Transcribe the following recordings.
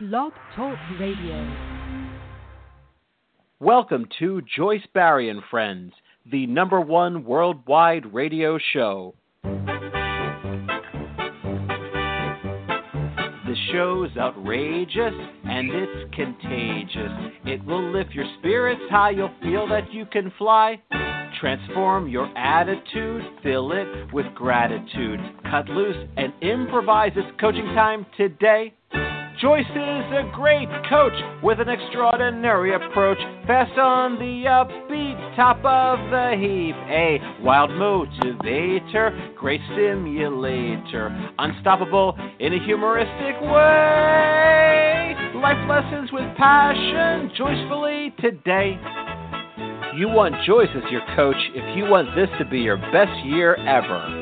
Blog Talk Radio. Welcome to Joyce Barrie and Friends, the #1 worldwide radio show. The show's outrageous and it's contagious. It will lift your spirits high, you'll feel that you can fly. Transform your attitude, fill it with gratitude. Cut loose and improvise. It's coaching time today. Joyce is a great coach with an extraordinary approach. Fast on the upbeat, top of the heap. A wild motivator, great stimulator. Unstoppable in a humoristic way. Life lessons with passion, joyfully today. You want Joyce as your coach if you want this to be your best year ever.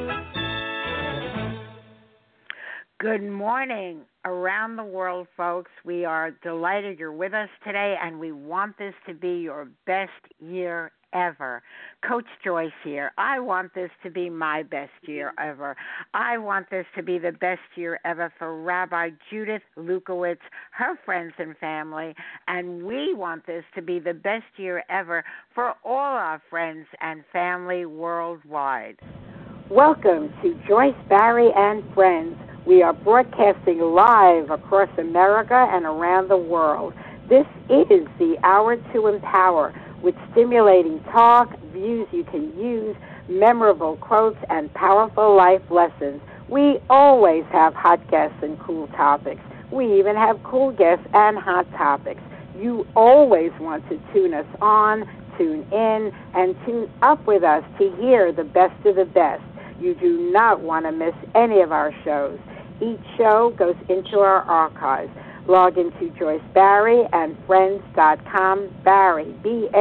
Good morning around the world, folks. We are delighted you're with us today, and we want this to be your best year ever. Coach Joyce here. I want this to be my best year ever. I want this to be the best year ever for Rabbi Judith Lukowitz, her friends and family, and we want this to be the best year ever for all our friends and family worldwide. Welcome to Joyce Barrie and Friends. We are broadcasting live across America and around the world. This is the Hour to Empower, with stimulating talk, views you can use, memorable quotes, and powerful life lessons. We always have hot guests and cool topics. We even have cool guests and hot topics. You always want to tune us on, tune in, and tune up with us to hear the best of the best. You do not want to miss any of our shows. Each show goes into our archives. Log into Joyce Barrie and Friends.com, Barrie,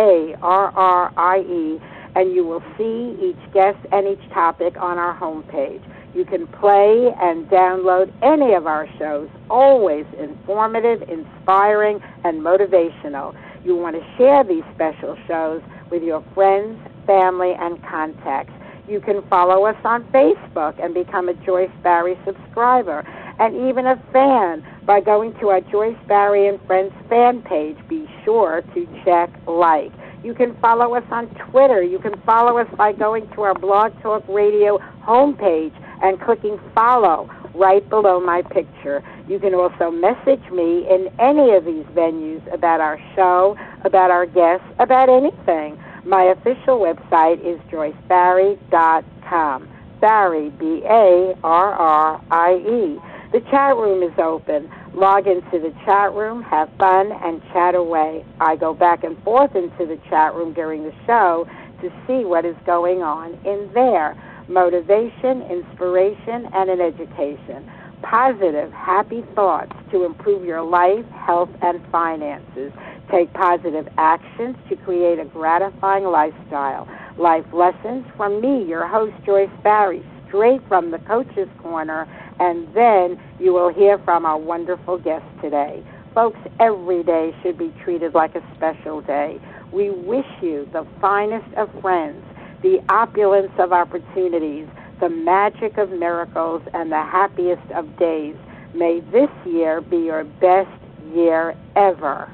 Barrie, and you will see each guest and each topic on our homepage. You can play and download any of our shows, always informative, inspiring, and motivational. You want to share these special shows with your friends, family, and contacts. You can follow us on Facebook and become a Joyce Barrie subscriber, and even a fan by going to our Joyce Barrie and Friends fan page. Be sure to check like. You can follow us on Twitter. You can follow us by going to our Blog Talk Radio homepage and clicking follow right below my picture. You can also message me in any of these venues about our show, about our guests, about anything. My official website is joycebarrie.com. Barrie, Barrie. The chat room is open. Log into the chat room, have fun, and chat away. I go back and forth into the chat room during the show to see what is going on in there. Motivation, inspiration, and an education. Positive, happy thoughts to improve your life, health, and finances. Take positive actions to create a gratifying lifestyle. Life lessons from me, your host, Joyce Barrie, straight from the Coach's Corner, and then you will hear from our wonderful guest today. Folks, every day should be treated like a special day. We wish you the finest of friends, the opulence of opportunities, the magic of miracles, and the happiest of days. May this year be your best year ever.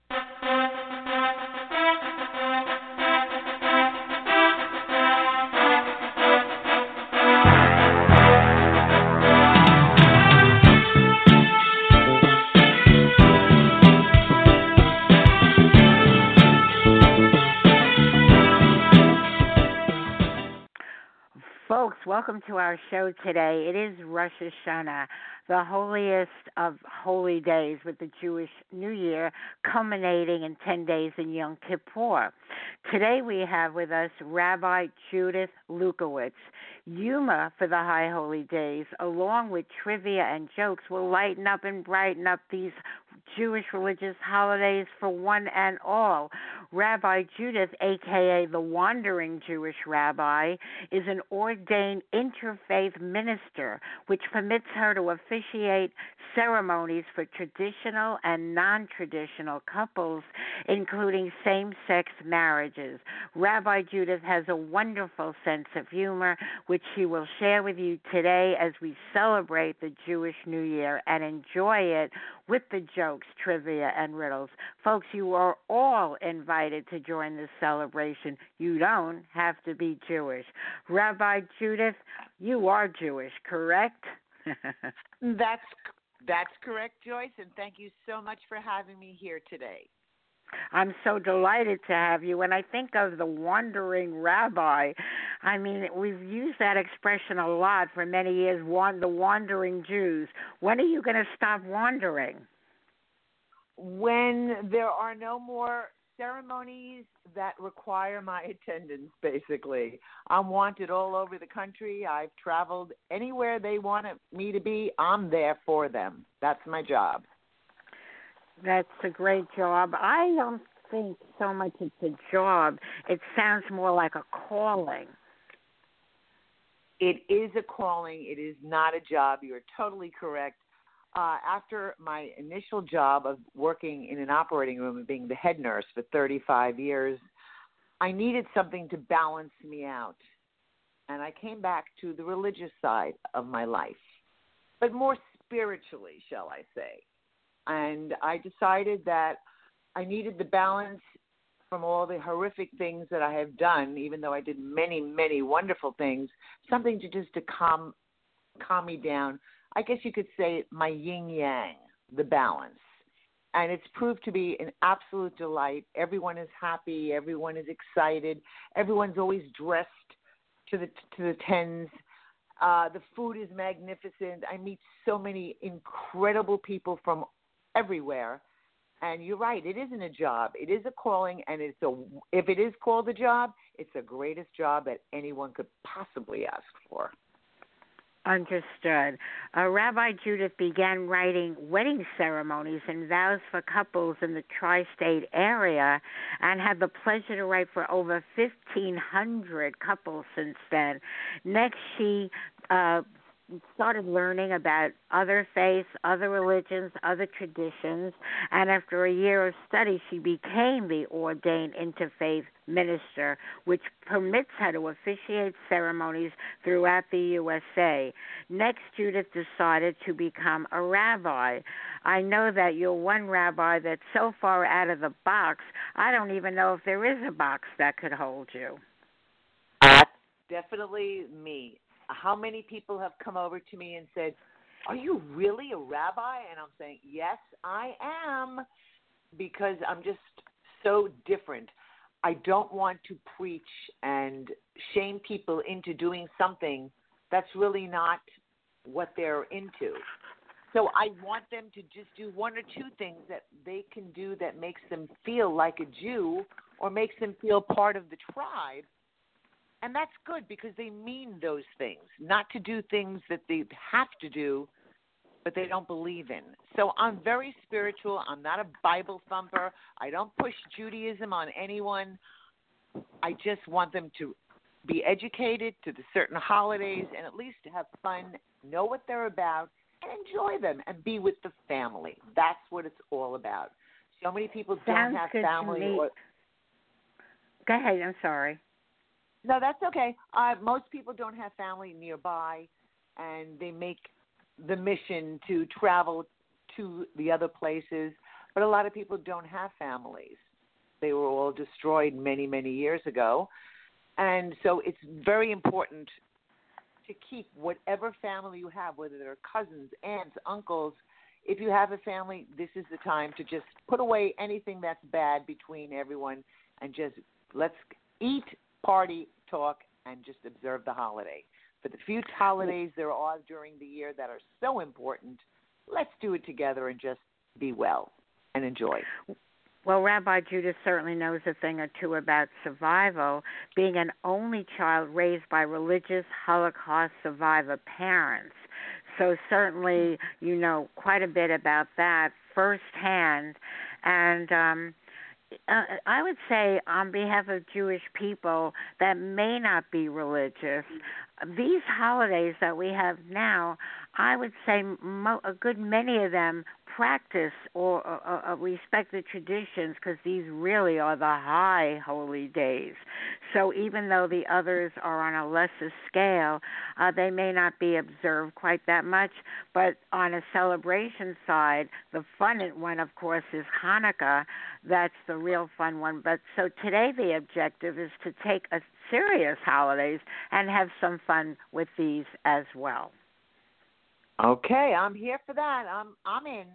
Folks, welcome to our show today. It is Rosh Hashanah, the holiest of holy days, with the Jewish New Year culminating in 10 days in Yom Kippur. Today we have with us Rabbi Judith Lukowitz. Humor for the High Holy Days, along with trivia and jokes, will lighten up and brighten up these Jewish religious holidays for one and all. Rabbi Judith, a.k.a. the Wandering Jewish Rabbi, is an ordained interfaith minister, which permits her to officiate ceremonies for traditional and non-traditional couples, including same-sex marriages. Rabbi Judith has a wonderful sense of humor, which she will share with you today as we celebrate the Jewish New Year and enjoy it with the jokes, trivia, and riddles. Folks, you are all invited to join this celebration. You don't have to be Jewish. Rabbi Judith, you are Jewish, correct? That's correct, Joyce, and thank you so much for having me here today. I'm so delighted to have you. When I think of the wandering rabbi, I mean, we've used that expression a lot for many years, the wandering Jews. When are you going to stop wandering? When there are no more ceremonies that require my attendance, basically. I'm wanted all over the country. I've traveled anywhere they want me to be. I'm there for them. That's my job. That's a great job. I don't think so much it's a job. It sounds more like a calling. It is a calling. It is not a job. You are totally correct. After my initial job of working in an operating room and being the head nurse for 35 years, I needed something to balance me out. And I came back to the religious side of my life, but more spiritually, shall I say. And I decided that I needed the balance from all the horrific things that I have done, even though I did many, many wonderful things, something to calm me down. I guess you could say my yin-yang, the balance. And it's proved to be an absolute delight. Everyone is happy. Everyone is excited. Everyone's always dressed to the tens. The food is magnificent. I meet so many incredible people from everywhere. And you're right, it isn't a job. It is a calling, and if it is called a job, it's the greatest job that anyone could possibly ask for. Understood. Rabbi Judith began writing wedding ceremonies and vows for couples in the tri-state area and had the pleasure to write for over 1,500 couples since then. Next, she started learning about other faiths, other religions, other traditions, and after a year of study, she became the ordained interfaith minister, which permits her to officiate ceremonies throughout the USA. Next, Judith decided to become a rabbi. I know that you're one rabbi that's so far out of the box, I don't even know if there is a box that could hold you. Definitely me. How many people have come over to me and said, "Are you really a rabbi?" And I'm saying, yes, I am, because I'm just so different. I don't want to preach and shame people into doing something that's really not what they're into. So I want them to just do one or two things that they can do that makes them feel like a Jew or makes them feel part of the tribe. And that's good because they mean those things, not to do things that they have to do, but they don't believe in. So I'm very spiritual. I'm not a Bible thumper. I don't push Judaism on anyone. I just want them to be educated to the certain holidays and at least have fun, know what they're about, and enjoy them and be with the family. That's what it's all about. So many people don't have family. Go ahead. I'm sorry. No, that's okay. Most people don't have family nearby, and they make the mission to travel to the other places. But a lot of people don't have families. They were all destroyed many, many years ago. And so it's very important to keep whatever family you have, whether they're cousins, aunts, uncles. If you have a family, this is the time to just put away anything that's bad between everyone and just let's eat, party, talk, and just observe the holiday. For the few holidays there are during the year that are so important, let's do it together and just be well and enjoy. Well, Rabbi Judith certainly knows a thing or two about survival, being an only child raised by religious Holocaust survivor parents. So certainly you know quite a bit about that firsthand. And I would say on behalf of Jewish people that may not be religious, these holidays that we have now, I would say a good many of them practice or respect the traditions, because these really are the high holy days. So even though the others are on a lesser scale, they may not be observed quite that much. But on a celebration side, the fun one, of course, is Hanukkah. That's the real fun one. But so today the objective is to take a serious holidays and have some fun with these as well. Okay, I'm here for that. I'm in.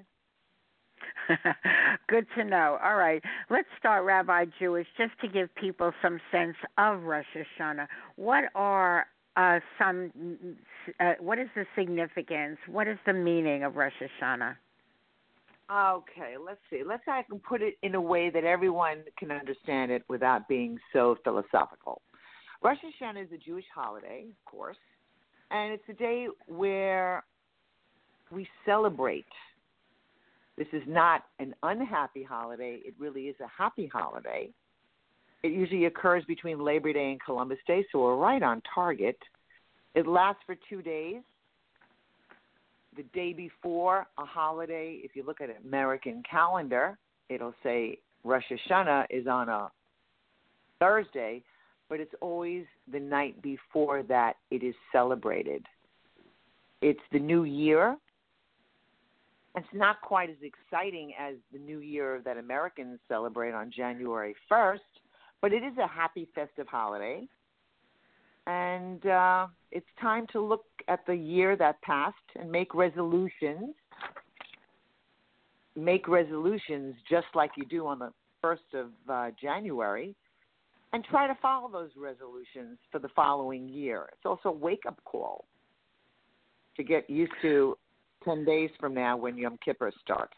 Good to know. All right, let's start, Rabbi Jewish, just to give people some sense of Rosh Hashanah. What are what is the significance? What is the meaning of Rosh Hashanah? Okay, let's see. Let's see if I can put it in a way that everyone can understand it without being so philosophical. Rosh Hashanah is a Jewish holiday, of course, and it's a day where we celebrate. This is not an unhappy holiday. It really is a happy holiday. It usually occurs between Labor Day and Columbus Day, so we're right on target. It lasts for 2 days. The day before a holiday, if you look at an American calendar, it'll say Rosh Hashanah is on a Thursday, but it's always the night before that it is celebrated. It's the new year. It's not quite as exciting as the new year that Americans celebrate on January 1st, but it is a happy festive holiday. And it's time to look at the year that passed and make resolutions. Make resolutions just like you do on the 1st of January, and try to follow those resolutions for the following year. It's also a wake-up call to get used to 10 days from now when Yom Kippur starts.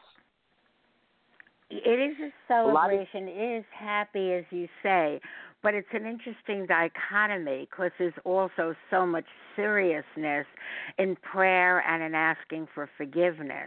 It is a celebration. It is happy, as you say, but it's an interesting dichotomy because there's also so much seriousness in prayer and in asking for forgiveness.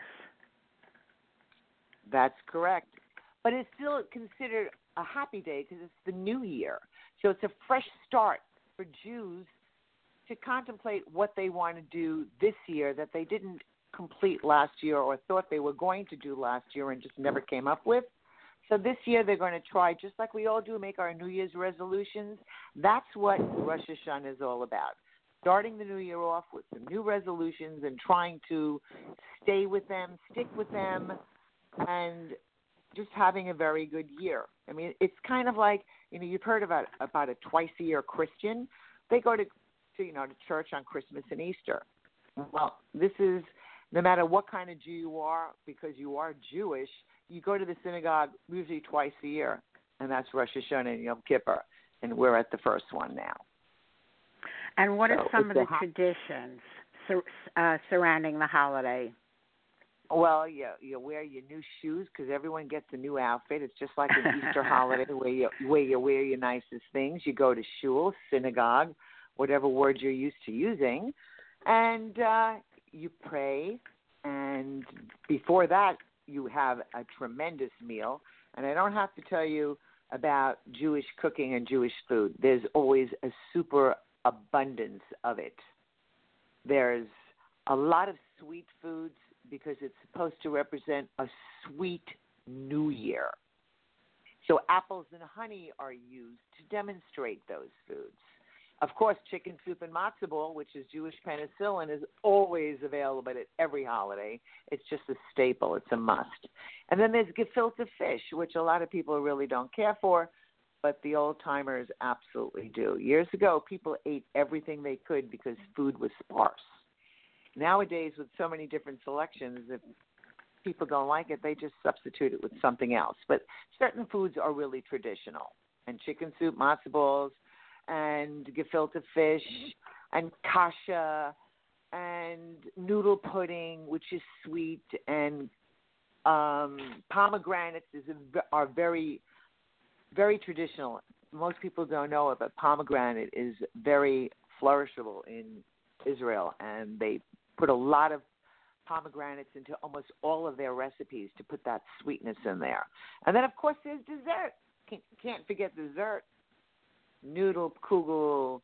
That's correct. But it's still considered a happy day because it's the new year. So it's a fresh start for Jews to contemplate what they want to do this year that they didn't complete last year or thought they were going to do last year and just never came up with. So this year they're going to try, just like we all do, make our New Year's resolutions. That's what Rosh Hashanah is all about. Starting the new year off with some new resolutions and trying to stay with them, stick with them, and just having a very good year. I mean, it's kind of like, you've heard about a twice-a-year Christian. They go to church on Christmas and Easter. Well, this is, no matter what kind of Jew you are, because you are Jewish, you go to the synagogue usually twice a year, and that's Rosh Hashanah and Yom Kippur, and we're at the first one now. And what are some of the traditions surrounding the holiday? Well, you wear your new shoes because everyone gets a new outfit. It's just like an Easter holiday where you wear your nicest things. You go to shul, synagogue, whatever word you're used to using, and you pray, and before that, you have a tremendous meal. And I don't have to tell you about Jewish cooking and Jewish food. There's always a super abundance of it. There's a lot of sweet foods because it's supposed to represent a sweet new year. So apples and honey are used to demonstrate those foods. Of course, chicken soup and matzo ball, which is Jewish penicillin, is always available at every holiday. It's just a staple. It's a must. And then there's gefilte fish, which a lot of people really don't care for, but the old-timers absolutely do. Years ago, people ate everything they could because food was sparse. Nowadays, with so many different selections, if people don't like it, they just substitute it with something else. But certain foods are really traditional. And chicken soup, matzo balls, and gefilte fish, and kasha, and noodle pudding, which is sweet, and pomegranates are very, very traditional. Most people don't know it, but pomegranate is very flourishable in Israel, and they put a lot of pomegranates into almost all of their recipes to put that sweetness in there. And then, of course, there's dessert. Can't forget dessert. Noodle, kugel,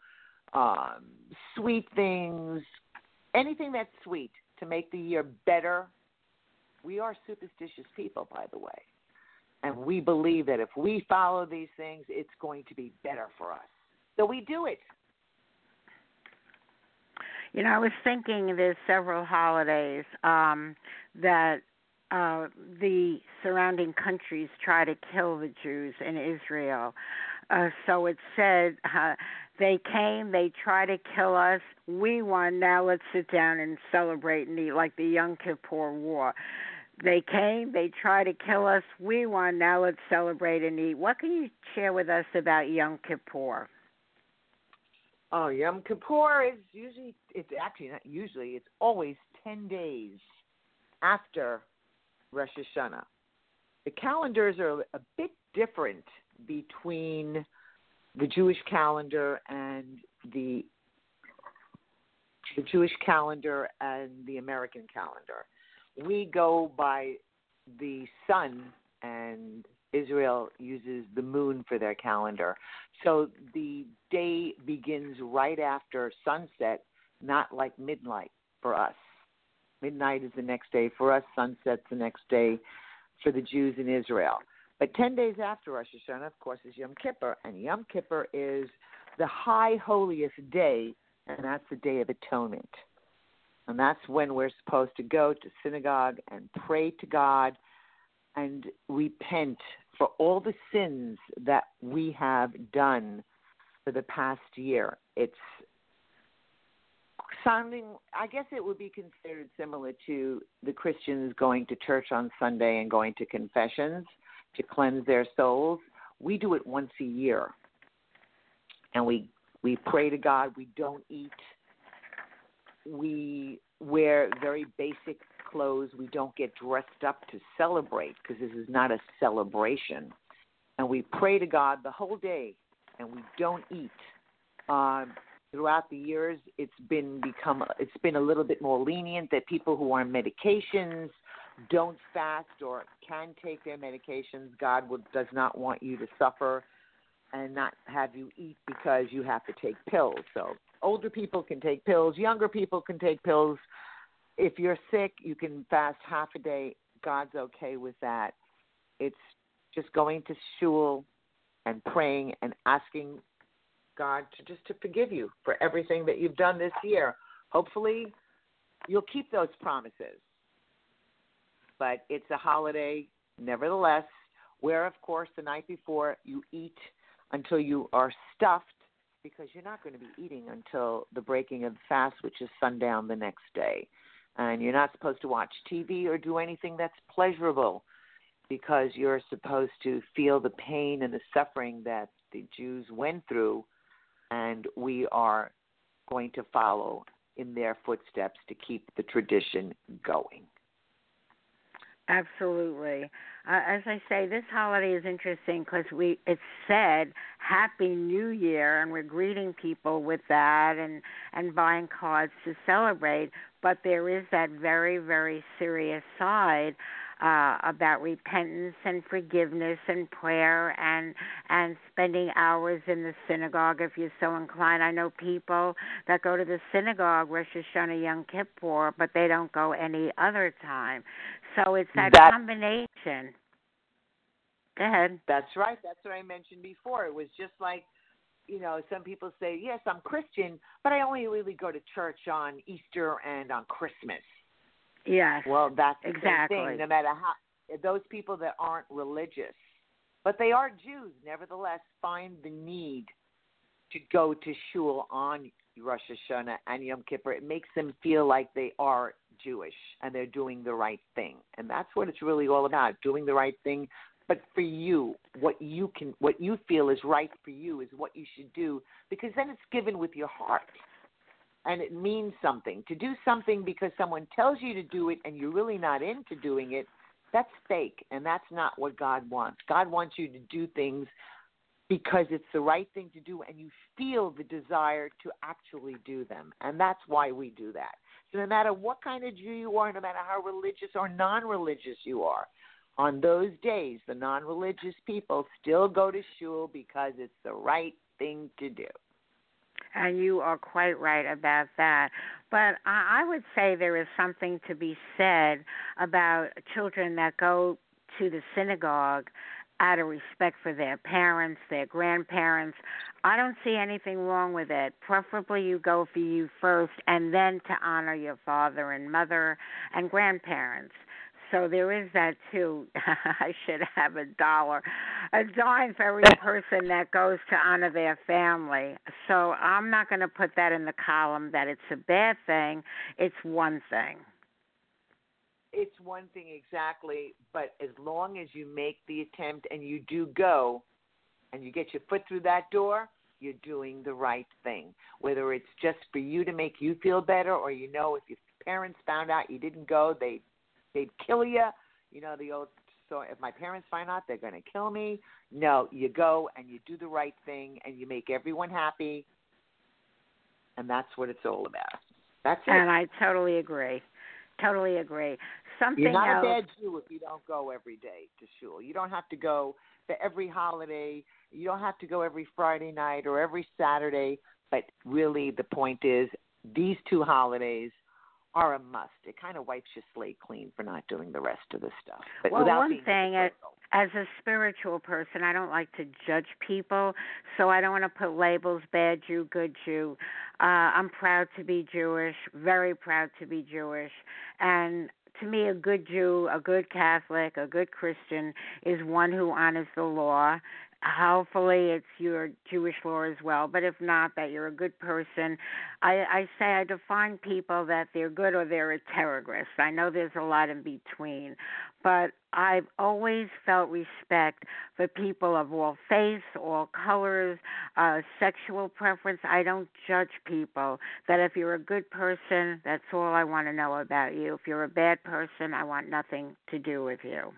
sweet things, anything that's sweet to make the year better We are superstitious people, by the way. And we believe that if we follow these things, it's going to be better for us. So we do it. You know, I was thinking there's several holidays that the surrounding countries try to kill the Jews in Israel. So it said, they came, they tried to kill us, we won, now let's sit down and celebrate and eat, like the Yom Kippur War. They came, they tried to kill us, we won, now let's celebrate and eat. What can you share with us about Yom Kippur? Oh, Yom Kippur is usually, it's actually not usually, it's always 10 days after Rosh Hashanah. The calendars are a bit different between the Jewish calendar and the Jewish calendar and the American calendar. We go by the sun, and Israel uses the moon for their calendar. So the day begins right after sunset, not like midnight for us. Midnight is the next day for us. Sunset's the next day for the Jews in Israel. But 10 days after Rosh Hashanah, of course, is Yom Kippur. And Yom Kippur is the high holiest day, and that's the Day of Atonement. And that's when we're supposed to go to synagogue and pray to God and repent for all the sins that we have done for the past year. It's sounding, I guess it would be considered similar to the Christians going to church on Sunday and going to confessions to cleanse their souls. We do it once a year. And we pray to God. We don't eat. We wear very basic clothes. We don't get dressed up to celebrate because this is not a celebration. And we pray to God the whole day, and we don't eat. Throughout the years, it's been a little bit more lenient that people who are on medications don't fast or can take their medications. God does not want you to suffer and not have you eat because you have to take pills. So older people can take pills. Younger people can take pills. If you're sick, you can fast half a day. God's okay with that. It's just going to shul and praying and asking God to forgive you for everything that you've done this year. Hopefully, you'll keep those promises. But it's a holiday, nevertheless, where, of course, the night before you eat until you are stuffed, because you're not going to be eating until the breaking of the fast, which is sundown the next day. And you're not supposed to watch TV or do anything that's pleasurable, because you're supposed to feel the pain and the suffering that the Jews went through, and we are going to follow in their footsteps to keep the tradition going. Absolutely. As I say, this holiday is interesting because it's said Happy New Year, and we're greeting people with that and buying cards to celebrate. But there is that very, very serious side about repentance and forgiveness and prayer and spending hours in the synagogue if you're so inclined. I know people that go to the synagogue Rosh Hashanah, Yom Kippur, but they don't go any other time. So it's that combination. Go ahead. That's right. That's what I mentioned before. It was just like, some people say, yes, I'm Christian, but I only really go to church on Easter and on Christmas. Yes. Well, that's exactly the same thing, no matter how, those people that aren't religious, but they are Jews, nevertheless, find the need to go to shul on Rosh Hashanah and Yom Kippur. It makes them feel like they are Jewish and they're doing the right thing. And that's what it's really all about, doing the right thing. But for you, what you feel is right for you is what you should do, because then it's given with your heart. And it means something. To do something because someone tells you to do it and you're really not into doing it, that's fake, and that's not what God wants. God wants you to do things because it's the right thing to do and you feel the desire to actually do them. And that's why we do that. So no matter what kind of Jew you are, no matter how religious or non-religious you are, on those days, the non-religious people still go to shul because it's the right thing to do. And you are quite right about that. But I would say there is something to be said about children that go to the synagogue out of respect for their parents, their grandparents. I don't see anything wrong with it. Preferably you go for you first and then to honor your father and mother and grandparents. So there is that too. I should have a dime for every person that goes to honor their family. So I'm not going to put that in the column that it's a bad thing. It's one thing. It's one thing exactly, but as long as you make the attempt and you do go and you get your foot through that door, you're doing the right thing. Whether it's just for you to make you feel better, or if your parents found out you didn't go, they'd kill you. The old, so if my parents find out, they're going to kill me. No, you go and you do the right thing and you make everyone happy, and that's what it's all about. That's it. And I totally agree. Something You're not else. a bad Jew if you don't go every day to shul. You don't have to go for every holiday. You don't have to go every Friday night or every Saturday. But really, the point is, these two holidays are a must. It kind of wipes your slate clean for not doing the rest of the stuff. But well, without one being thing, as a spiritual person, I don't like to judge people, so I don't want to put labels, bad Jew, good Jew. I'm proud to be Jewish, very proud to be Jewish, and to me, a good Jew, a good Catholic, a good Christian is one who honors the law. Hopefully it's your Jewish law as well, but if not, that you're a good person. I define people that they're good or they're a terrorist. I know there's a lot in between, but I've always felt respect for people of all faiths, all colors, sexual preference. I don't judge people. That if you're a good person, that's all I want to know about you. If you're a bad person, I want nothing to do with you.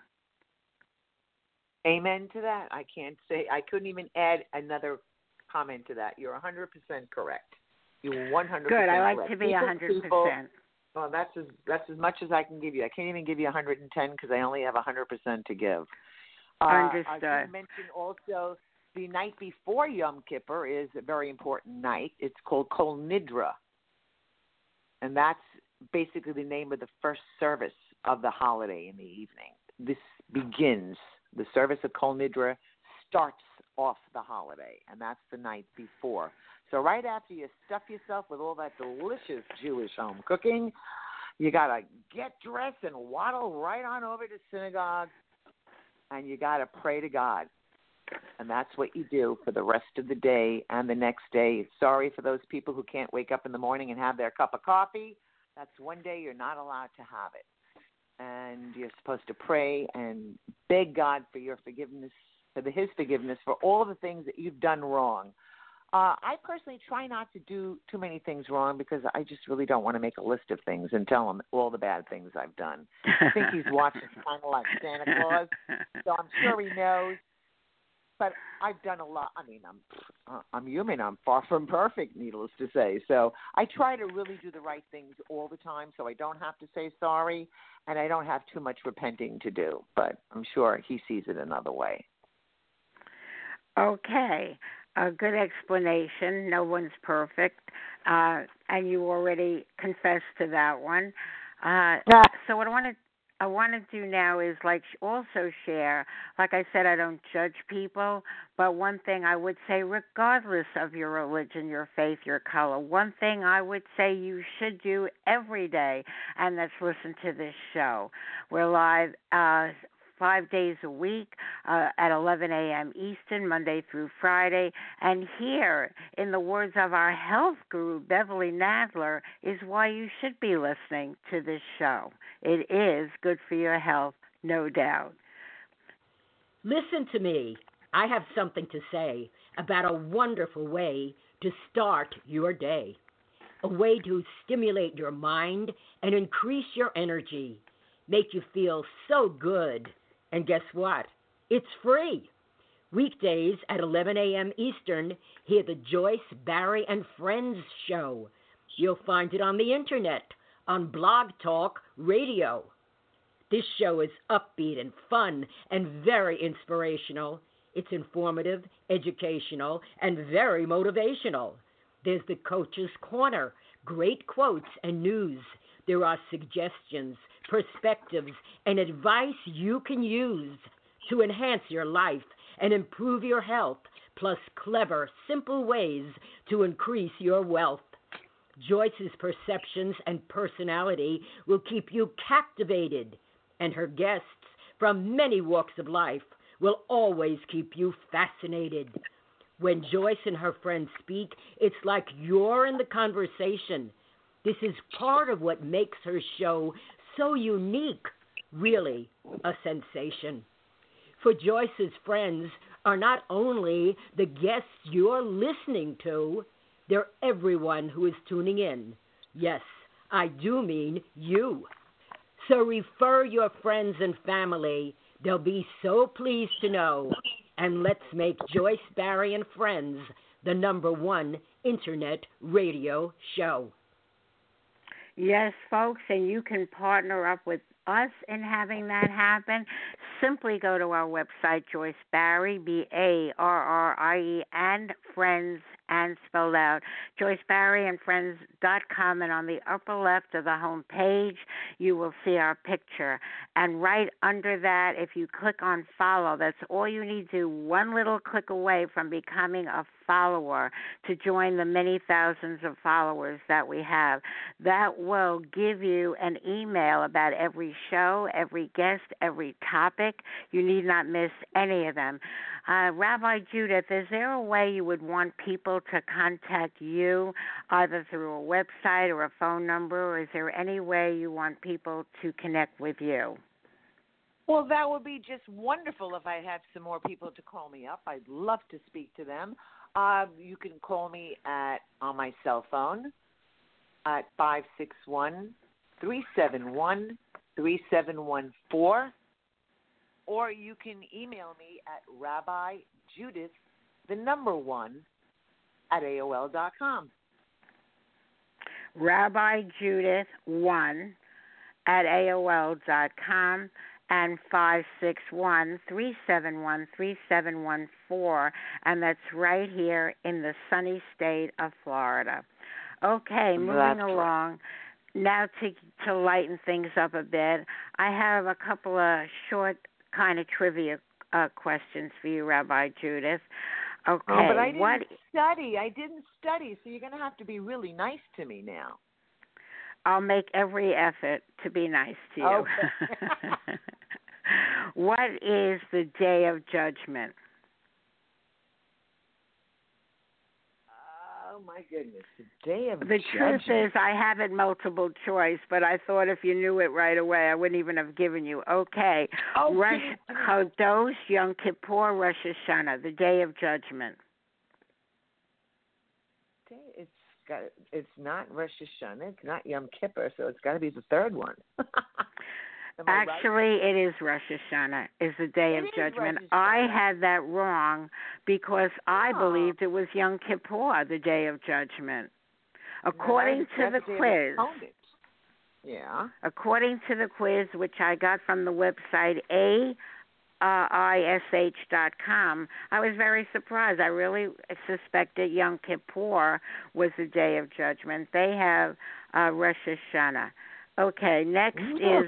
Amen to that. I couldn't even add another comment to that. You're 100% correct. You're 100% good. I like correct. To be 100%. Well, that's as much as I can give you. I can't even give you 110 because I only have 100% to give. Understood. I should mention also the night before Yom Kippur is a very important night. It's called Kol Nidra, and that's basically the name of the first service of the holiday in the evening. This begins. The service of Kol Nidra starts off the holiday, and that's the night before. So right after you stuff yourself with all that delicious Jewish home cooking, you got to get dressed and waddle right on over to synagogue, and you got to pray to God. And that's what you do for the rest of the day and the next day. Sorry for those people who can't wake up in the morning and have their cup of coffee. That's one day you're not allowed to have it. And you're supposed to pray and beg God for your forgiveness, His forgiveness for all the things that you've done wrong. I personally try not to do too many things wrong because I just really don't want to make a list of things and tell him all the bad things I've done. I think he's watching kind of like Santa Claus, so I'm sure he knows. But I've done a lot. I mean, I'm human. I'm far from perfect, needless to say. So I try to really do the right things all the time so I don't have to say sorry and I don't have too much repenting to do. But I'm sure he sees it another way. Okay. A good explanation. No one's perfect. And you already confessed to that one. So what I want to do now is also share, like I said, I don't judge people, but one thing I would say, regardless of your religion, your faith, your color, one thing I would say you should do every day, and that's listen to this show. We're live 5 days a week at 11 a.m. Eastern, Monday through Friday. And here, in the words of our health guru, Beverly Nadler, is why you should be listening to this show. It is good for your health, no doubt. Listen to me. I have something to say about a wonderful way to start your day, a way to stimulate your mind and increase your energy, make you feel so good. And guess what? It's free. Weekdays at 11 a.m. Eastern, hear the Joyce, Barry, and Friends show. You'll find it on the internet, on Blog Talk Radio. This show is upbeat and fun and very inspirational. It's informative, educational, and very motivational. There's the Coach's Corner, great quotes and news. There are suggestions, perspectives, and advice you can use to enhance your life and improve your health, plus clever, simple ways to increase your wealth. Joyce's perceptions and personality will keep you captivated, and her guests from many walks of life will always keep you fascinated. When Joyce and her friends speak, it's like you're in the conversation. This is part of what makes her show so unique, really a sensation. For Joyce's friends are not only the guests you're listening to, they're everyone who is tuning in. Yes, I do mean you. So refer your friends and family. They'll be so pleased to know. And let's make Joyce Barrie and Friends the #1 internet radio show. Yes, folks, and you can partner up with us in having that happen. Simply go to our website, Joyce Barrie, Barrie, and Friends, and spelled out, JoyceBarrieandFriends.com, and on the upper left of the home page, you will see our picture. And right under that, if you click on follow, that's all you need to do, one little click away from becoming a follower to join the many thousands of followers that we have. That will give you an email about every show, every guest, every topic. You need not miss any of them. Rabbi Judith, is there a way you would want people to contact you, either through a website or a phone number, or is there any way you want people to connect with you? Well, that would be just wonderful if I had some more people to call me up. I'd love to speak to them. You can call me on my cell phone at 561-371-3714, or you can email me at RabbiJudith1 @ RabbiJudith1 @ AOL.com, and 561-371-3714, and that's right here in the sunny state of Florida. Okay, moving along. Now to lighten things up a bit, I have a couple of short kind of trivia questions for you, Rabbi Judith. Okay. Oh, but I didn't study, so you're going to have to be really nice to me now. I'll make every effort to be nice to you. Okay. What is the Day of Judgment? Oh, my goodness. The Day of The Judgment. truth is I have it multiple choice, but I thought if you knew it right away, I wouldn't even have given you. Okay. Rosh Chodesh, Yom Kippur, Rosh Hashanah, the Day of Judgment. It's not Rosh Hashanah. It's not Yom Kippur, so it's got to be the third one. Actually, right? It is Rosh Hashanah, is the Day of Judgment. I had that wrong because I believed it was Yom Kippur, the Day of Judgment. According to the quiz. Yeah. According to the quiz, which I got from the website AISH.com, I was very surprised. I really suspected Yom Kippur was the Day of Judgment. They have Rosh Hashanah. Okay, next is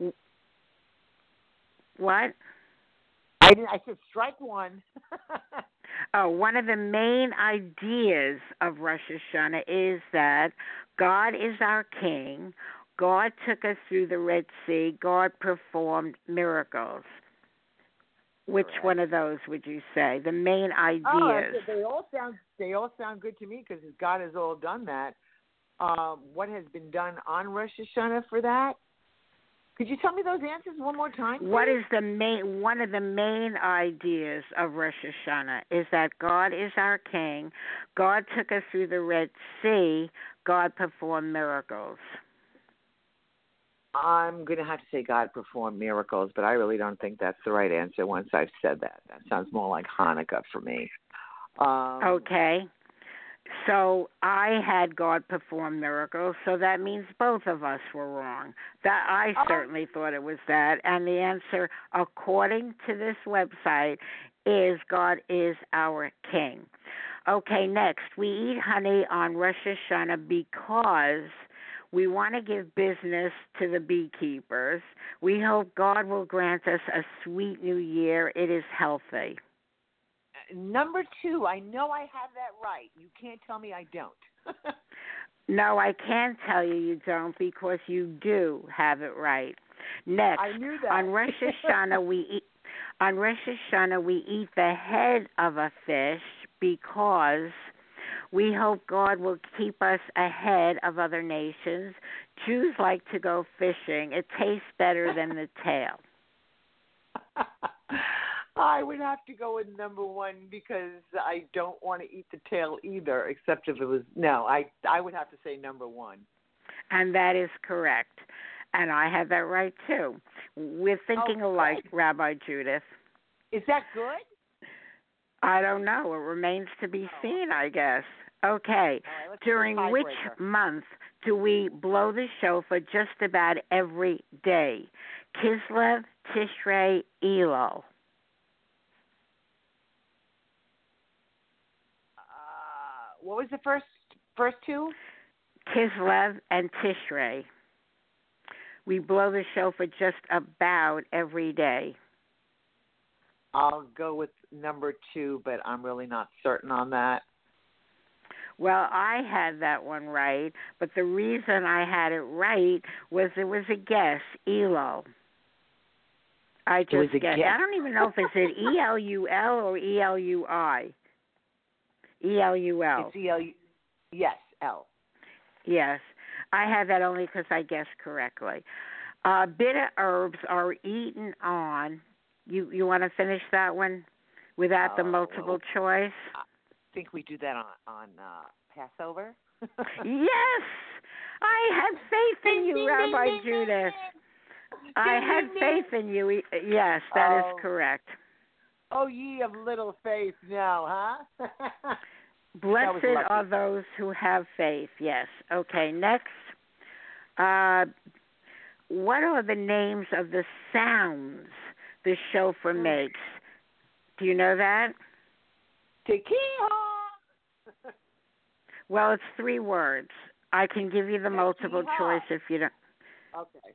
what? I said strike one. One of the main ideas of Rosh Hashanah is that God is our King. God took us through the Red Sea. God performed miracles. Which one of those would you say? The main ideas. They all sound good to me because God has all done that. What has been done on Rosh Hashanah for that? Could you tell me those answers one more time, please? What is one of the main ideas of Rosh Hashanah is that God is our King. God took us through the Red Sea. God performed miracles. I'm going to have to say God performed miracles, but I really don't think that's the right answer once I've said that. That sounds more like Hanukkah for me. Okay. So I had God perform miracles, so that means both of us were wrong. That I certainly thought it was that, and the answer, according to this website, is God is our King. Okay, next, we eat honey on Rosh Hashanah because we want to give business to the beekeepers. We hope God will grant us a sweet new year. It is healthy. Number 2, I know I have that right. You can't tell me I don't. No, I can't tell you don't because you do have it right. Next, I knew that. on Rosh Hashanah we eat the head of a fish because we hope God will keep us ahead of other nations. Jews like to go fishing. It tastes better than the tail. I would have to go with number 1 because I don't want to eat the tail either, except if it was, no, I would have to say number 1. And that is correct. And I have that right, too. We're thinking alike, Rabbi Judith. Is that good? I don't know. It remains to be seen, I guess. Okay. All right, during which month do we blow the shofar just about every day? Kislev, Tishrei, Elul. What was the first 2? Kislev and Tishrei. We blow the shofar just about every day. I'll go with number 2, but I'm really not certain on that. Well, I had that one right, but the reason I had it right was it was a guess, Elul. I just guessed. I don't even know if it's E-L-U-L or E-L-U-I. E-L-U-L. It's E-L-U. Yes, L. Yes. I had that only because I guessed correctly. Bitter herbs are eaten on. You want to finish that one without the multiple choice? I think we do that on Passover. Yes! I had faith in you, Rabbi Judith. I had faith in you. Yes, that is correct. Oh, ye of little faith now, huh? Blessed are those who have faith, yes. Okay, next. What are the names of the sounds the shofar makes? Do you know that? Tekiah! Well, it's 3 words. I can give you the multiple choice if you don't. Okay.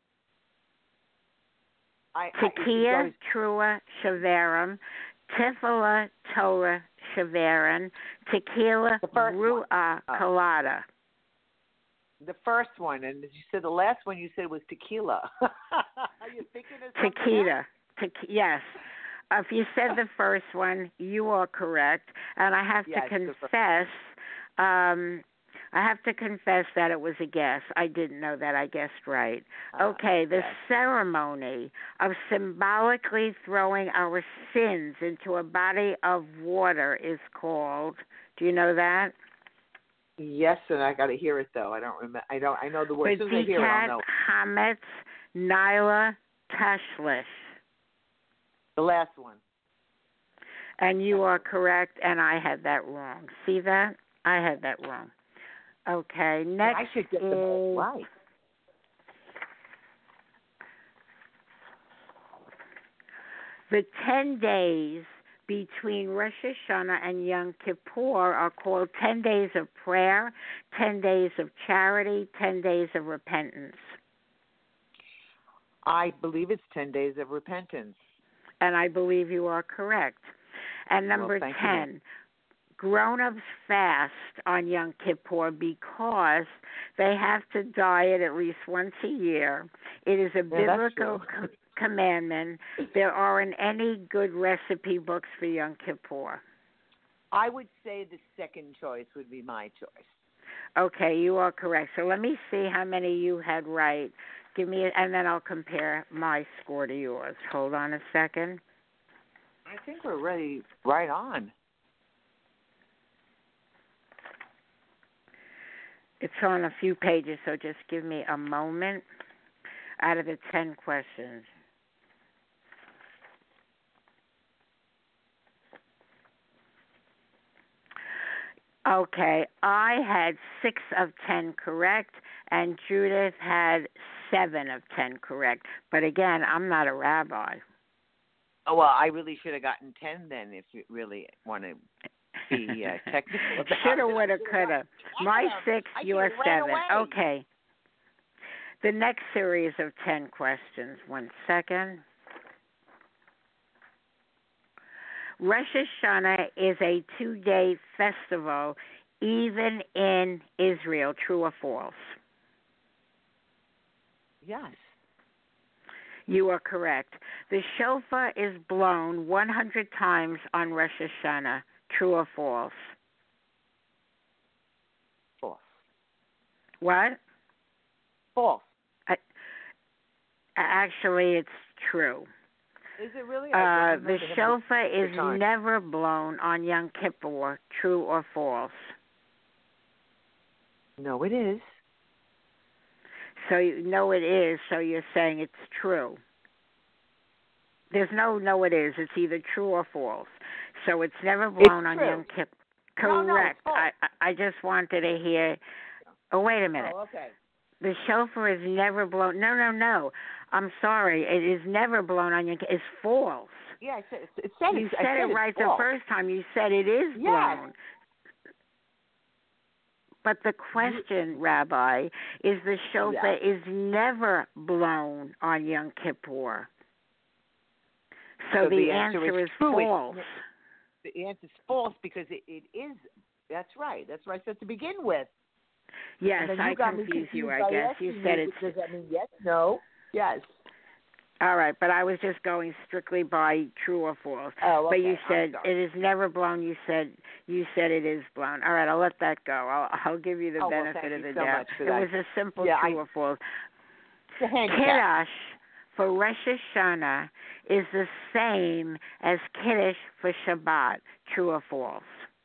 Tekiah, Trua, Shavarim, Tifla, Torah, Shavarin, Tequila, Ru'ah, Colada. The first one, and you said the last one you said was tequila. Are you thinking of something Tequila. else? Yes. If you said the first one, you are correct. And I have to confess, that it was a guess. I didn't know that. I guessed right. Okay, the ceremony of symbolically throwing our sins into a body of water is called. Do you know that? Yes, and I got to hear it though. I don't remember. I know the words. As soon as I hear it, I'll know. Hametz, Nyla, Tashlish. The last one. And you are correct, and I had that wrong. See that? I had that wrong. Okay, next I should get them all right. The 10 days between Rosh Hashanah and Yom Kippur are called 10 days of prayer, 10 days of charity, 10 days of repentance. I believe it's 10 days of repentance. And I believe you are correct. And number 10, grown-ups fast on Yom Kippur because they have to diet at least once a year. It is a biblical commandment. There aren't any good recipe books for Yom Kippur. I would say the second choice would be my choice. Okay, you are correct. So let me see how many you had right. Give me, and then I'll compare my score to yours. Hold on a second. I think we're ready. Right on. It's on a few pages, so just give me a moment. Out of the 10 questions. Okay, I had 6 of 10 correct, and Judith had 7 of 10 correct. But again, I'm not a rabbi. Oh, well, I really should have gotten 10 then if you really want to be technical about Shoulda, it. woulda, coulda. My 6, I your just ran 7. away. Okay. The next series of 10 questions. 1 second. Rosh Hashanah is a 2-day festival, even in Israel. True or false? Yes. You are correct. The shofar is blown 100 times on Rosh Hashanah. True or false? False. What? False. Actually, it's true. Is it really? The shofar is never blown on Yom Kippur. True or false? No, it is. So you know it is, so you're saying it's true. There's no it is. It's either true or false. So it's never blown on Yom Kippur. Correct. No, I just wanted to hear. Oh, wait a minute. Oh, okay. The shofar is never blown. No. I'm sorry. It is never blown on Yom Kippur. It's false. Yeah, it said you said it right the first time. You said it is blown. But the question, Rabbi, is the shofar is never blown on Yom Kippur. So the answer is false. The answer is false because it is. That's right. That's what I said to begin with. Yes, I confused you, I guess. You said it's... Does that mean yes, no, yes? All right, but I was just going strictly by true or false. Oh, okay. But you said it is never blown. You said it is blown. All right, I'll let that go. I'll give you the benefit of the doubt. It was a simple true or false. Kiddush for Rosh Hashanah is the same as Kiddush for Shabbat. True or false?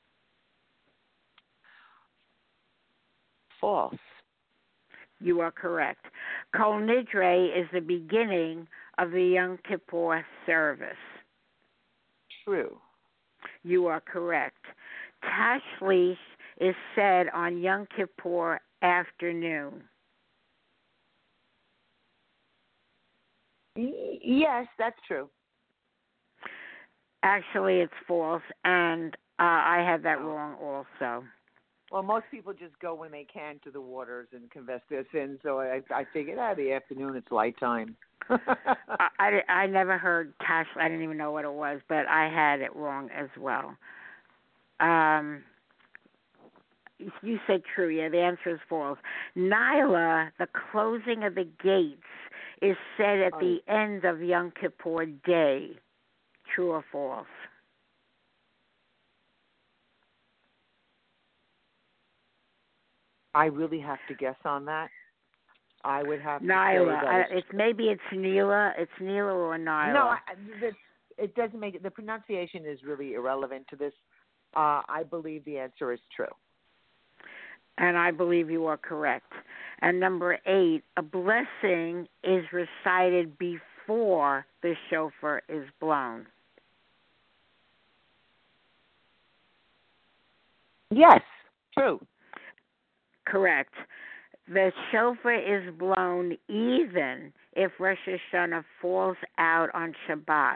False. You are correct. Kol Nidre is the beginning of the Yom Kippur service. True. You are correct. Tashlish is said on Yom Kippur afternoon. Yes, that's true. Actually, it's false, and I had that wrong also. Well, most people just go when they can to the waters and confess their sins. So I figured, the afternoon, it's light time. I never heard Tash. I didn't even know what it was, but I had it wrong as well. You said true. Yeah, the answer is false. Nyla, the closing of the gates, is said at the end of Yom Kippur Day. True or false? I really have to guess on that. I would have to Nyla. say that Maybe it's Neela. It's Neela or Nyla. No, it doesn't make it. The pronunciation is really irrelevant to this. I believe the answer is true. And I believe you are correct. And number 8, a blessing is recited before the shofar is blown. Yes, true. Correct. The shofar is blown even if Rosh Hashanah falls out on Shabbat.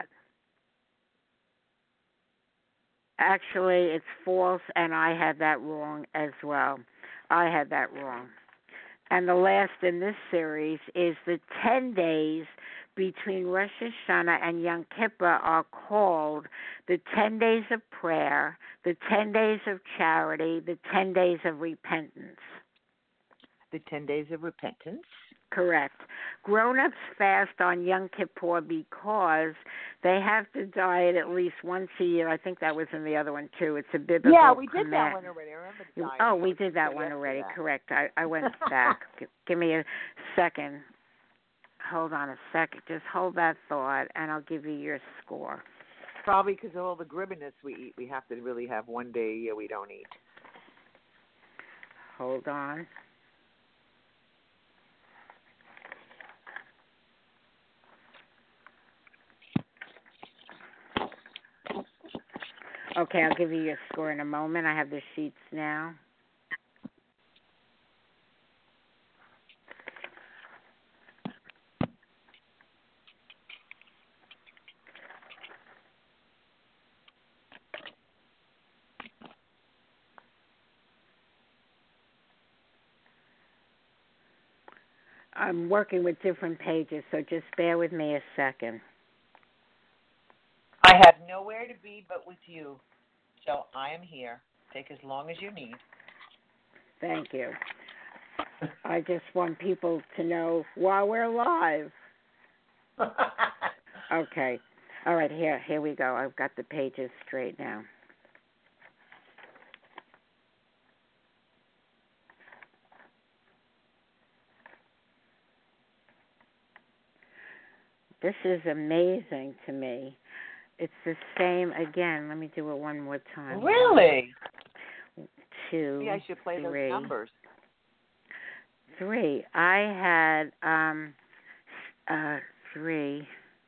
Actually, it's false, and I had that wrong as well. I had that wrong. And the last in this series is the 10 days between Rosh Hashanah and Yom Kippur are called the 10 days of prayer, the 10 days of charity, the 10 days of repentance. The 10 days of repentance? Correct. Grown-ups fast on Yom Kippur because they have to diet at least once a year. I think that was in the other one, too. It's a biblical we did command. that one already. I remember the diet. Oh, we did that one already. Correct. I went back. Give me a second. Hold on a second. Just hold that thought, and I'll give you your score. Probably because of all the gribbiness we eat. We have to really have one day a year we don't eat. Hold on. Okay, I'll give you your score in a moment. I have the sheets now. I'm working with different pages, so just bear with me a second. I have nowhere to be but with you, so I am here. Take as long as you need. Thank you. I just want people to know while we're live. Okay. All right, here we go. I've got the pages straight now. This is amazing to me. It's the same again. Let me do it one more time. Really? 2, Maybe I should play 3. those numbers. 3. I had 3.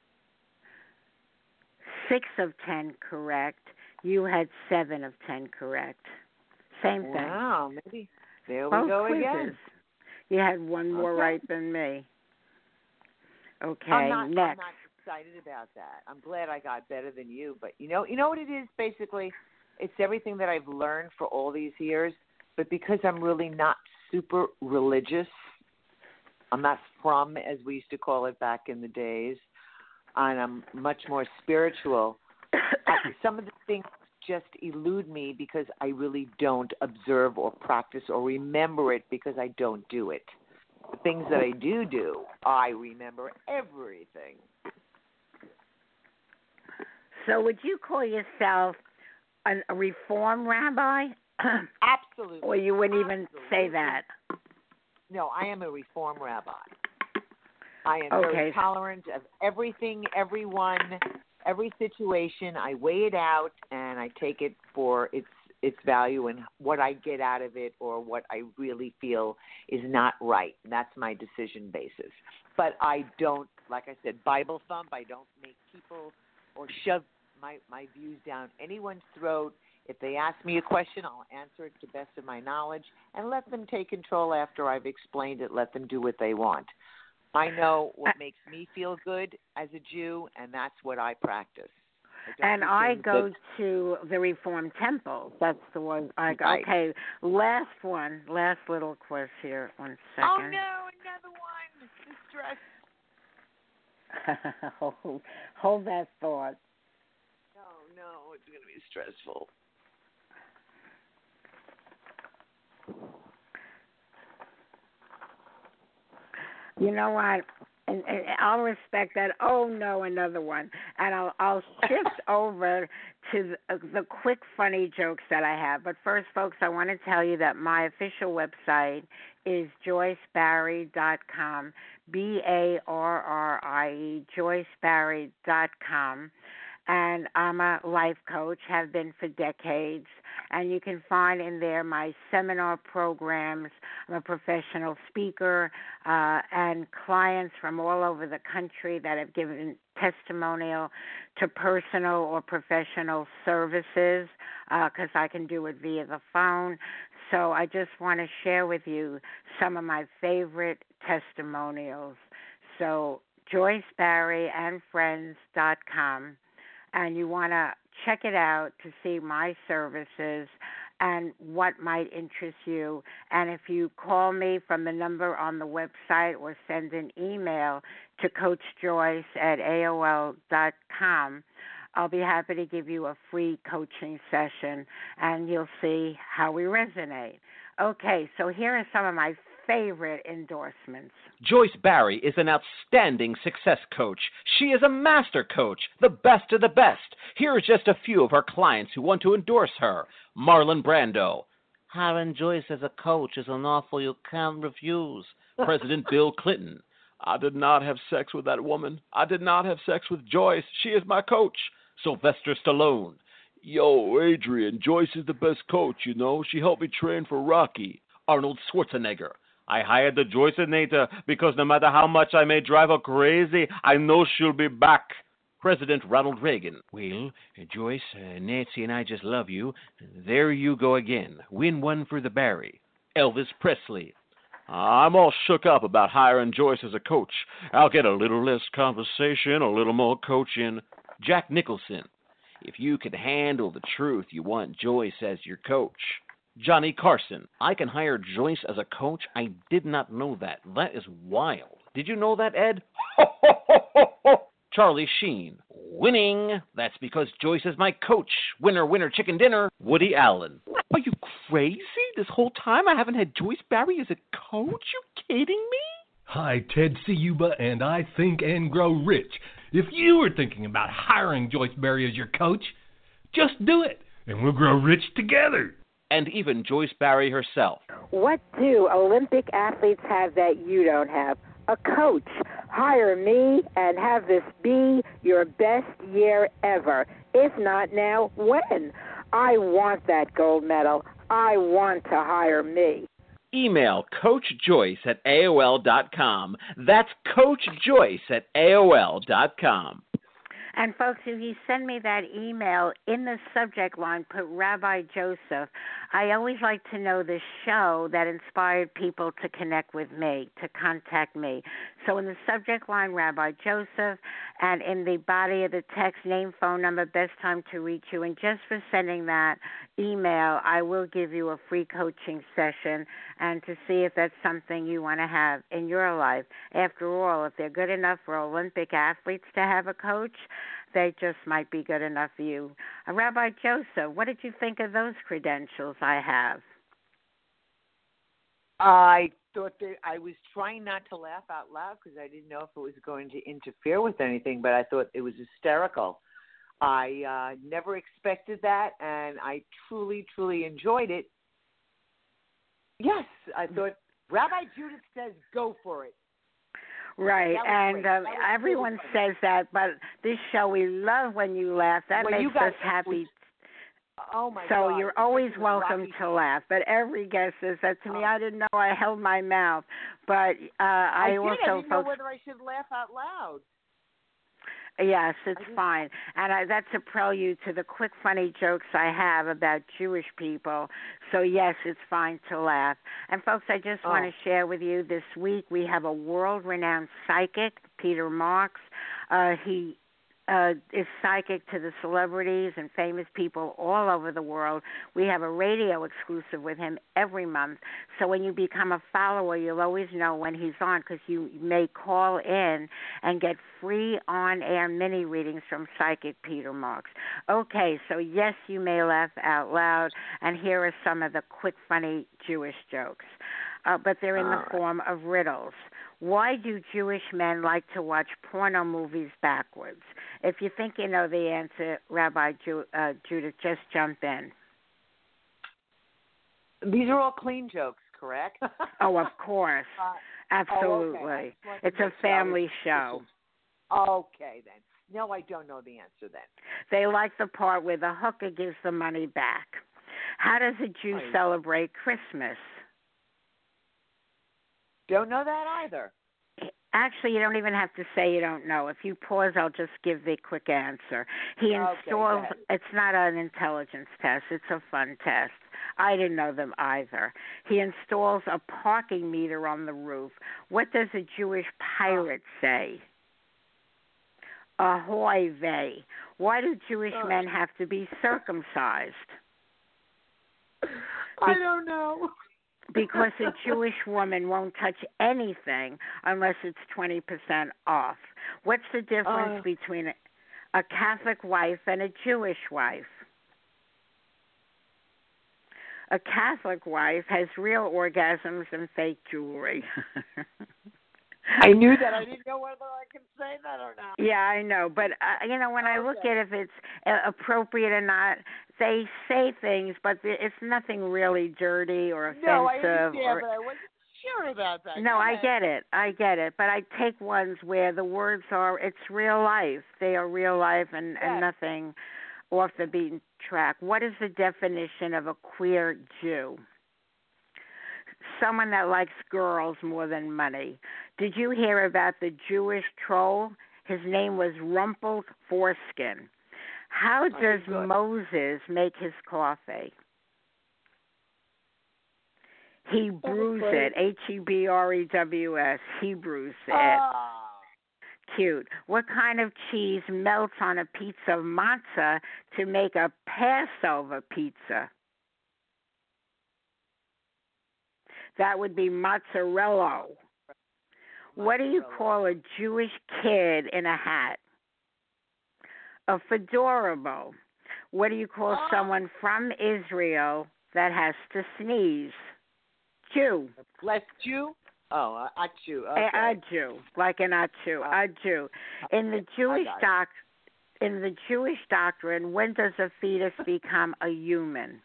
6 of 10 correct. You had 7 of 10 correct. Same thing. Wow, maybe. There Both we go quizzes. again. You had one more Okay. right than me. Okay, I'm next. not excited about that. I'm glad I got better than you. But you know what it is, basically? It's everything that I've learned for all these years. But because I'm really not super religious, I'm not from, as we used to call it back in the days, and I'm much more spiritual. Some of the things just elude me because I really don't observe or practice or remember it because I don't do it. The things that I do, I remember everything. So would you call yourself a Reform rabbi? Absolutely. Or you wouldn't even say that? No, I am a Reform rabbi. I am Okay. very tolerant of everything, everyone, every situation. I weigh it out and I take it for its value and what I get out of it or what I really feel is not right. That's my decision basis. But I don't, like I said, Bible thump. I don't make people or shove my views down anyone's throat. If they ask me a question, I'll answer it to the best of my knowledge and let them take control after I've explained it. Let them do what they want. I know what makes me feel good as a Jew, and that's what I practice. I go to the Reform Temple. That's the one I go. Right. Okay, last little quiz here. 1 second. Oh, no, another one. The stress. Hold that thought. No, it's going to be stressful. You know what? And I'll respect that. Oh no, another one. And I'll shift over to the quick funny jokes that I have. But first, folks, I want to tell you that my official website is JoyceBarrie.com, BARRIE, JoyceBarrie.com. And I'm a life coach, have been for decades. And you can find in there my seminar programs. I'm a professional speaker and clients from all over the country that have given testimonial to personal or professional services because I can do it via the phone. So I just want to share with you some of my favorite testimonials. So JoyceBarrieandFriends.com. And you want to check it out to see my services and what might interest you. And if you call me from the number on the website or send an email to CoachJoyce@AOL.com, I'll be happy to give you a free coaching session, and you'll see how we resonate. Okay, so here are some of my favorite endorsements. Joyce Barrie is an outstanding success coach. She is a master coach, the best of the best. Here are just a few of her clients who want to endorse her. Marlon Brando. Hiring Joyce as a coach is an offer you can't refuse. President Bill Clinton. I did not have sex with that woman. I did not have sex with Joyce. She is my coach. Sylvester Stallone. Yo, Adrian, Joyce is the best coach, you know. She helped me train for Rocky. Arnold Schwarzenegger. I hired the Joyceinator because no matter how much I may drive her crazy, I know she'll be back. President Ronald Reagan. Well, Joyce, Nancy and I just love you. There you go again. Win one for the Barrie. Elvis Presley. I'm all shook up about hiring Joyce as a coach. I'll get a little less conversation, a little more coaching. Jack Nicholson. If you can handle the truth, you want Joyce as your coach. Johnny Carson, I can hire Joyce as a coach. I did not know that. That is wild. Did you know that, Ed? Charlie Sheen, winning. That's because Joyce is my coach. Winner, winner, chicken dinner. Woody Allen. Are you crazy? This whole time I haven't had Joyce Barry as a coach? You kidding me? Hi, Ted Ciuba, and I Think and Grow Rich. If you were thinking about hiring Joyce Barry as your coach, just do it, and we'll grow rich together. And even Joyce Barry herself. What do Olympic athletes have that you don't have? A coach. Hire me and have this be your best year ever. If not now, when? I want that gold medal. I want to hire me. Email CoachJoyce@AOL.com. That's CoachJoyce@AOL.com. And folks, if you send me that email, in the subject line, put Rabbi Joseph. I always like to know the show that inspired people to connect with me, to contact me. So in the subject line, Rabbi Joseph, and in the body of the text, name, phone number, best time to reach you. And just for sending that email, I will give you a free coaching session and to see if that's something you want to have in your life. After all, if they're good enough for Olympic athletes to have a coach, they just might be good enough for you. Rabbi Joseph, what did you think of those credentials I have? I thought that I was trying not to laugh out loud because I didn't know if it was going to interfere with anything, but I thought it was hysterical. I never expected that, and I truly, truly enjoyed it. Yes, I thought Rabbi Judith says go for it. Right, and everyone says that, but this show, we love when you laugh. That makes us happy. Oh, my so God. You're always welcome to laugh, but every guest says that to me. I didn't know I held my mouth, but I didn't know whether I should laugh out loud. Yes, it's fine. And that's a prelude to the quick, funny jokes I have about Jewish people. So, yes, it's fine to laugh. And, folks, I just want to share with you this week we have a world-renowned psychic, Peter Marks. He is psychic to the celebrities and famous people all over the world. We have a radio exclusive with him every month. So when you become a follower, you'll always know when he's on because you may call in and get free on-air mini readings from psychic Peter Marks. Okay, so yes, you may laugh out loud, and here are some of the quick, funny Jewish jokes. But they're in the form of riddles. Why do Jewish men like to watch porno movies backwards? If you think you know the answer, Rabbi Judith, just jump in. These are all clean jokes, correct? Oh, of course. Absolutely. Okay. It's a family show. Okay, then. No, I don't know the answer then. They like the part where the hooker gives the money back. How does a Jew celebrate Christmas? Don't know that either. Actually, you don't even have to say you don't know. If you pause, I'll just give the quick answer. He installs, it's not an intelligence test, it's a fun test. I didn't know them either. He installs a parking meter on the roof. What does a Jewish pirate say? Ahoy vey. Why do Jewish men have to be circumcised? I don't know. Because a Jewish woman won't touch anything unless it's 20% off. What's the difference between a Catholic wife and a Jewish wife? A Catholic wife has real orgasms and fake jewelry. I knew that. I didn't know whether I could say that or not. Yeah, I know. But, when I look at if it's appropriate or not, they say things, but it's nothing really dirty or offensive. No, I understand, but I wasn't sure about that. No, I get it. But I take ones where the words are, it's real life. They are real life and nothing off the beaten track. What is the definition of a queer Jew? Someone that likes girls more than money. Did you hear about the Jewish troll? His name was Rumpled Foreskin. How does Moses make his coffee? He brews it. Hebrews. He brews it. Cute. What kind of cheese melts on a piece of matzah to make a Passover pizza? That would be mozzarella. What do you call a Jewish kid in a hat? A fedora. What do you call someone from Israel that has to sneeze? Jew. Less Jew? Oh, a Jew. Okay. A Jew, like an achu, a Jew. In the Jewish doctrine, when does a fetus become a human?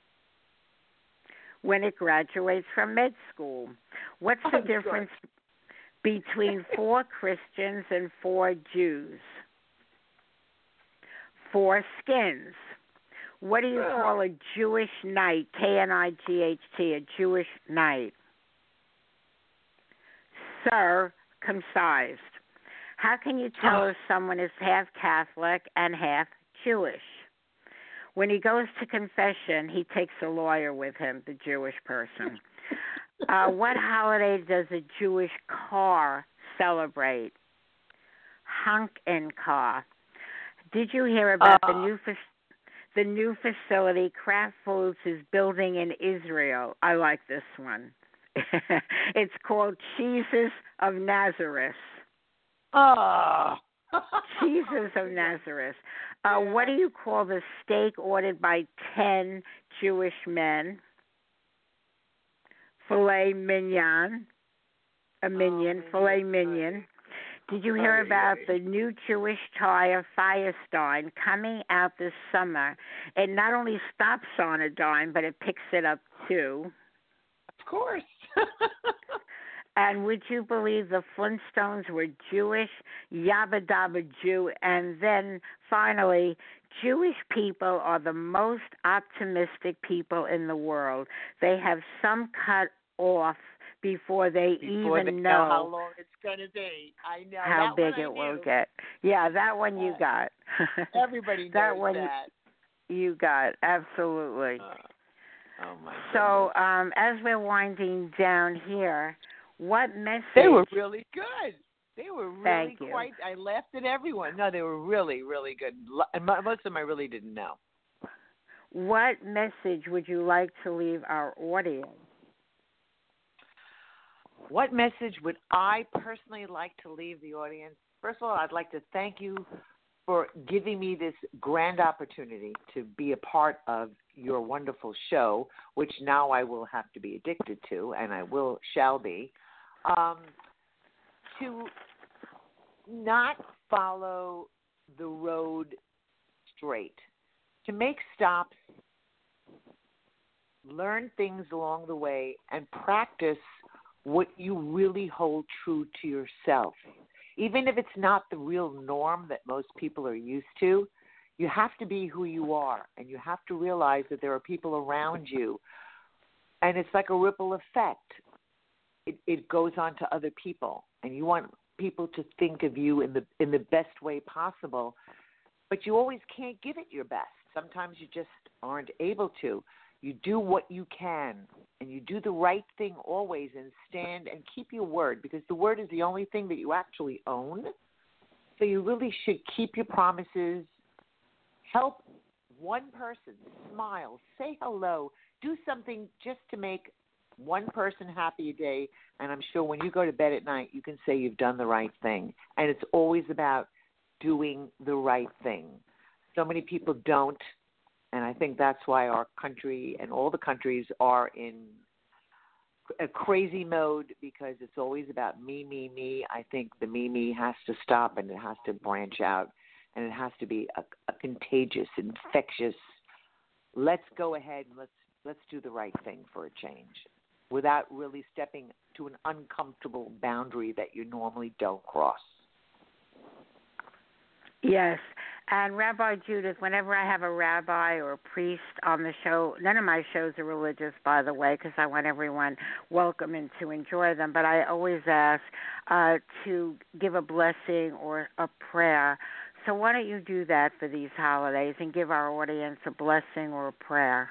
When it graduates from med school. What's the difference between 4 Christians and 4 Jews? 4 skins. What do you call a Jewish knight? K-N-I-G-H-T, a Jewish knight. Circumcised. How can you tell if someone is half Catholic and half Jewish? When he goes to confession, he takes a lawyer with him, the Jewish person. What holiday does a Jewish car celebrate? Hanukkah. Did you hear about the new facility Kraft Foods is building in Israel? I like this one. It's called Cheeses of Nazareth. Cheeses of Nazareth. What do you call the steak ordered by 10 Jewish men? Filet mignon. Filet mignon. Did you hear about the new Jewish toy Firestein coming out this summer? It not only stops on a dime, but it picks it up too. Of course. And would you believe the Flintstones were Jewish? Yabba Dabba Jew. And then finally, Jewish people are the most optimistic people in the world. They have some cut off before they even know how long it's going to be. I know how big it will get. Yeah, that one you got. Everybody knows that one that. You got, absolutely. Oh my goodness. So as we're winding down here, what message? They were really good. They were really Thank you. quite. I laughed at everyone. No, they were really, really good. And most of them I really didn't know. What message would you like to leave our audience? What message would I personally like to leave the audience? First of all, I'd like to thank you for giving me this grand opportunity to be a part of your wonderful show, which now I will have to be addicted to, and I shall be. To not follow the road straight, to make stops, learn things along the way, and practice what you really hold true to yourself. Even if it's not the real norm that most people are used to, you have to be who you are, and you have to realize that there are people around you, and it's like a ripple effect. It goes on to other people, and you want people to think of you in the best way possible, but you always can't give it your best. Sometimes you just aren't able to. You do what you can, and you do the right thing always, and stand and keep your word, because the word is the only thing that you actually own. So you really should keep your promises. Help one person, smile, say hello, do something just to make one person happy a day, and I'm sure when you go to bed at night, you can say you've done the right thing. And it's always about doing the right thing. So many people don't, and I think that's why our country and all the countries are in a crazy mode, because it's always about me, me, me. I think the me has to stop, and it has to branch out, and it has to be a contagious, infectious, let's go ahead and let's do the right thing for a change, without really stepping to an uncomfortable boundary that you normally don't cross. Yes. And Rabbi Judith, whenever I have a rabbi or a priest on the show, none of my shows are religious, by the way, because I want everyone welcome and to enjoy them, but I always ask to give a blessing or a prayer. So why don't you do that for these holidays and give our audience a blessing or a prayer?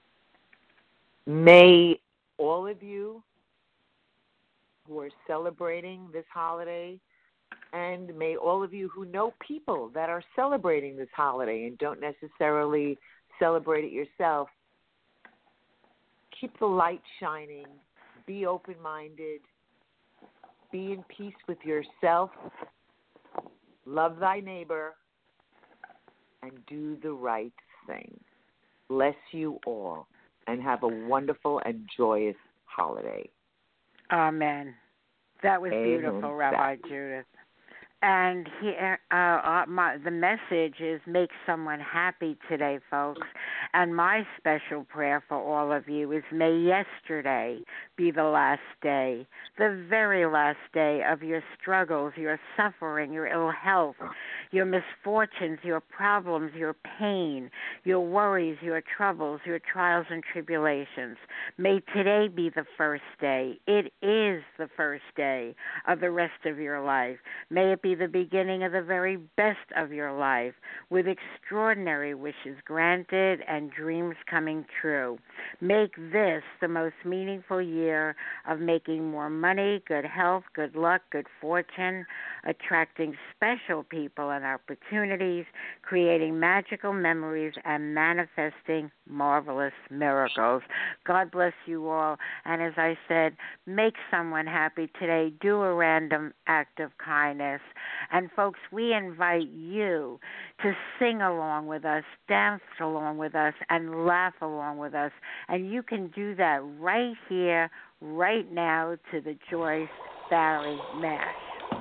May all of you who are celebrating this holiday, and may all of you who know people that are celebrating this holiday and don't necessarily celebrate it yourself, keep the light shining, be open-minded, be in peace with yourself, love thy neighbor, and do the right thing. Bless you all, and have a wonderful and joyous holiday. Amen. That was Amen. beautiful, Rabbi Judith. And here, the message is make someone happy today, folks. And my special prayer for all of you is may yesterday be the last day, the very last day of your struggles, your suffering, your ill health, your misfortunes, your problems, your pain, your worries, your troubles, your trials and tribulations. May today be the first day. It is the first day of the rest of your life. May it be the beginning of the very best of your life, with extraordinary wishes granted and dreams coming true. Make this the most meaningful year of making more money, good health, good luck, good fortune, attracting special people and opportunities, creating magical memories, and manifesting marvelous miracles. God bless you all. And as I said, make someone happy today. Do a random act of kindness. And folks, we invite you to sing along with us, dance along with us, and laugh along with us. And you can do that right here, right now, to the Joyce Barrie Mash.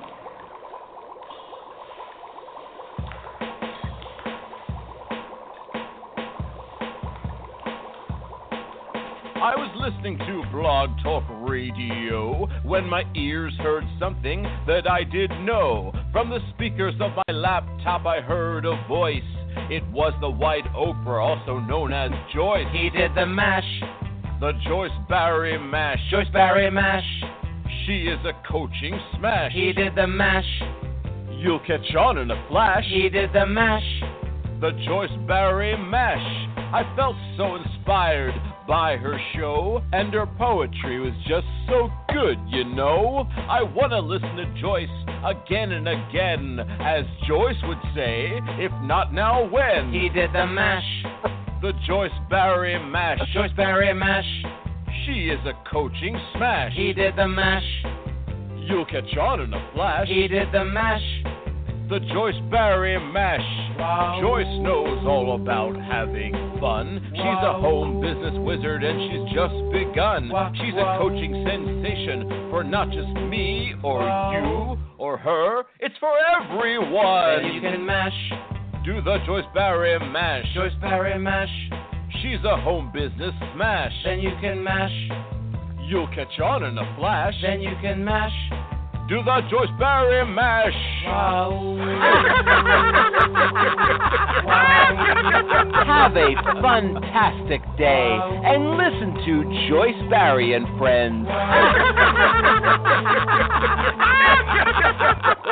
I was listening to Blog Talk Radio when my ears heard something that I didn't know. From the speakers of my laptop I heard a voice. It was the White Oprah, also known as Joyce. He did the mash. The Joyce Barrie Mash. Joyce Barrie Mash. She is a coaching smash. He did the mash. You'll catch on in a flash. He did the mash. The Joyce Barrie Mash. I felt so inspired by her show, and her poetry was just so good, you know. I want to listen to Joyce again and again, as Joyce would say, if not now, when? He did the mash. The Joyce Barrie Mash. Joyce Barrie Mash. She is a coaching smash. He did the mash. You'll catch on in a flash. He did the mash. The Joyce Barrie Mash. Wow. Joyce knows all about having fun. She's a home business wizard and she's just begun. She's a coaching sensation for not just me or you or her. It's for everyone. Then you can mash. Do the Joyce Barrie Mash. Joyce Barrie Mash. She's a home business smash. Then you can mash. You'll catch on in a flash. Then you can mash. Do the Joyce Barrie Mash. Wow. Have a fantastic day and listen to Joyce Barrie and Friends.